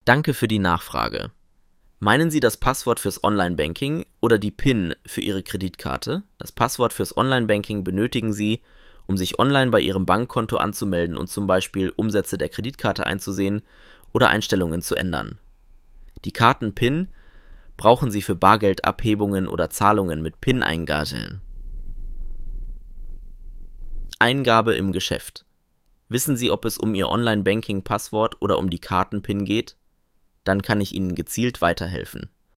Danke für die Nachfrage. Meinen Sie das Passwort fürs Online-Banking oder die PIN für Ihre Kreditkarte? Das Passwort fürs Online-Banking benötigen Sie, um sich online bei Ihrem Bankkonto anzumelden und zum Beispiel Umsätze der Kreditkarte einzusehen oder Einstellungen zu ändern. Die Karten-PIN brauchen Sie für Bargeldabhebungen oder Zahlungen mit PIN-Eingabe. Eingabe im Geschäft. Wissen Sie, ob es um Ihr Online-Banking-Passwort oder um die Karten-PIN geht? Dann kann ich Ihnen gezielt weiterhelfen.